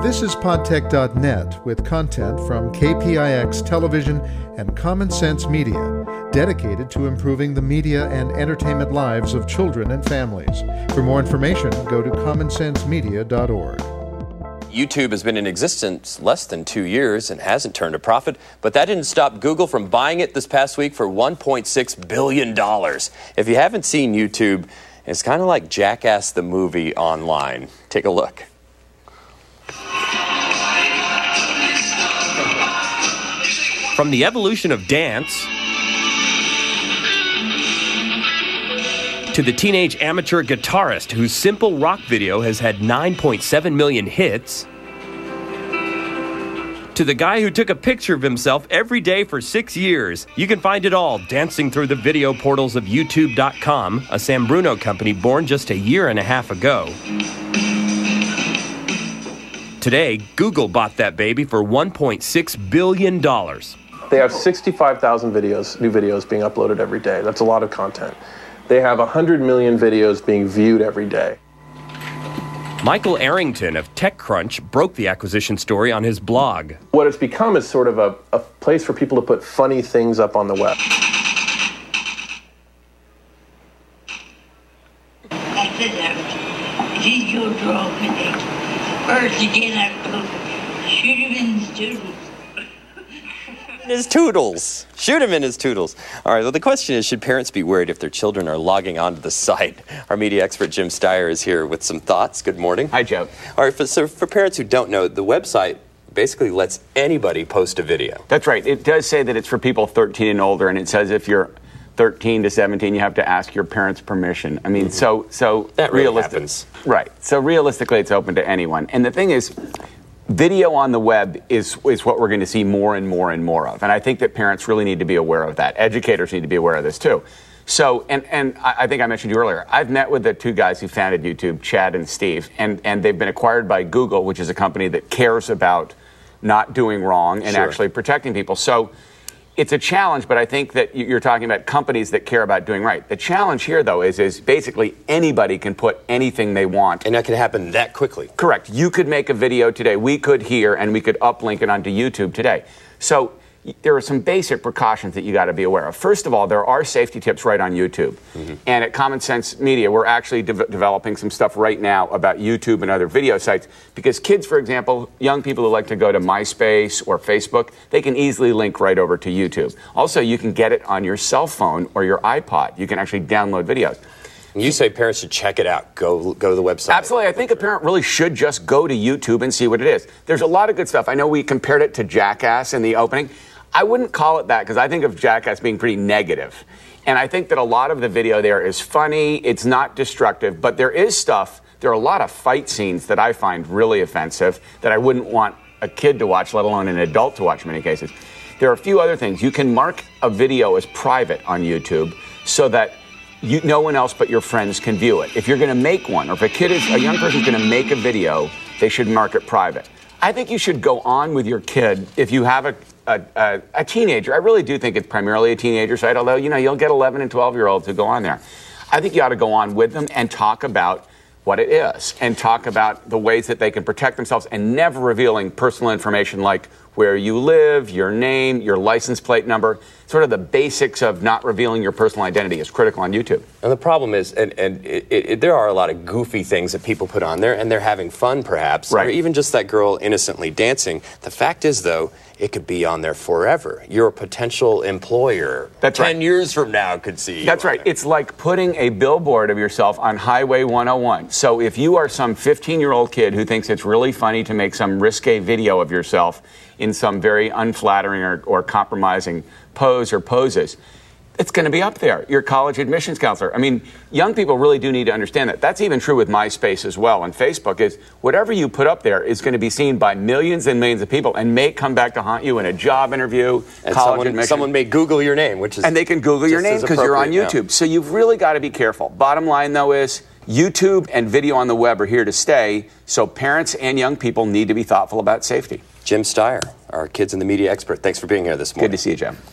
This is podtech.net with content from KPIX Television and Common Sense Media, dedicated to improving the media and entertainment lives of children and families. For more information, go to commonsensemedia.org. YouTube has been in existence less than 2 years and hasn't turned a profit, but that didn't stop Google from buying it this past week for $1.6 billion. If you haven't seen YouTube, it's kind of like Jackass the movie online. Take a look. From the evolution of dance to the teenage amateur guitarist whose simple rock video has had 9.7 million hits, to the guy who took a picture of himself every day for 6 years. You can find it all dancing through the video portals of YouTube.com, a San Bruno company born just a year and a half ago. Today, Google bought that baby for $1.6 billion. They have 65,000 new videos being uploaded every day. That's a lot of content. They have 100 million videos being viewed every day. Michael Arrington of TechCrunch broke the acquisition story on his blog. What it's become is sort of a place for people to put funny things up on the web. I said that. He's your draw today. First again, I shoot him in his toodles. His toodles. Shoot him in his toodles. All right, well, the question is, should parents be worried if their children are logging onto the site? Our media expert, Jim Steyer, is here with some thoughts. Good morning. Hi, Joe. All right, so for parents who don't know, the website basically lets anybody post a video. That's right. It does say that it's for people 13 and older, and it says if you're 13 to 17, you have to ask your parents' permission. I mean, so that really happens. Right. So realistically, it's open to anyone. And the thing is, video on the web is what we're going to see more and more and more of. And I think that parents really need to be aware of that. Educators need to be aware of this too. So, and I think I mentioned you earlier, I've met with the two guys who founded YouTube, Chad and Steve, and they've been acquired by Google, which is a company that cares about not doing wrong and actually protecting people. So it's a challenge, but I think that you're talking about companies that care about doing right. The challenge here, though, is basically anybody can put anything they want. And that can happen that quickly. Correct. You could make a video today. We could here, and we could uplink it onto YouTube today. So there are some basic precautions that you got to be aware of. First of all, there are safety tips right on YouTube. Mm-hmm. And at Common Sense Media, we're actually developing some stuff right now about YouTube and other video sites. Because kids, for example, young people who like to go to MySpace or Facebook, they can easily link right over to YouTube. Also, you can get it on your cell phone or your iPod. You can actually download videos. You say parents should check it out. Go to the website. Absolutely. I think a parent really should just go to YouTube and see what it is. There's a lot of good stuff. I know we compared it to Jackass in the opening. I wouldn't call it that because I think of Jackass being pretty negative. And I think that a lot of the video there is funny. It's not destructive, but there is stuff. There are a lot of fight scenes that I find really offensive that I wouldn't want a kid to watch, let alone an adult to watch in many cases. There are a few other things. You can mark a video as private on YouTube so that no one else but your friends can view it. If you're going to make one, or if a young person is going to make a video, they should mark it private. I think you should go on with your kid if you have a teenager. I really do think it's primarily a teenager site, although, you'll get 11 and 12-year-olds who go on there. I think you ought to go on with them and talk about what it is and talk about the ways that they can protect themselves and never revealing personal information like where you live, your name, your license plate number. Sort of the basics of not revealing your personal identity is critical on YouTube. And the problem is, there are a lot of goofy things that people put on there, and they're having fun, perhaps, right. Or even just that girl innocently dancing. The fact is, though, it could be on there forever. Your potential employer, That's 10 right. years from now, could see you. That's right. There. It's like putting a billboard of yourself on Highway 101. So if you are some 15-year-old kid who thinks it's really funny to make some risque video of yourself in some very unflattering or compromising pose or poses, it's going to be up there. Your college admissions counselor. I mean, young people really do need to understand that. That's even true with MySpace as well. And Facebook is whatever you put up there is going to be seen by millions and millions of people and may come back to haunt you in a job interview, and college admission. Someone may Google your name, which is and they can Google your name because you're on YouTube. So you've really got to be careful. Bottom line, though, is YouTube and video on the web are here to stay. So parents and young people need to be thoughtful about safety. Jim Steyer, our Kids in the Media expert. Thanks for being here this morning. Good to see you, Jim.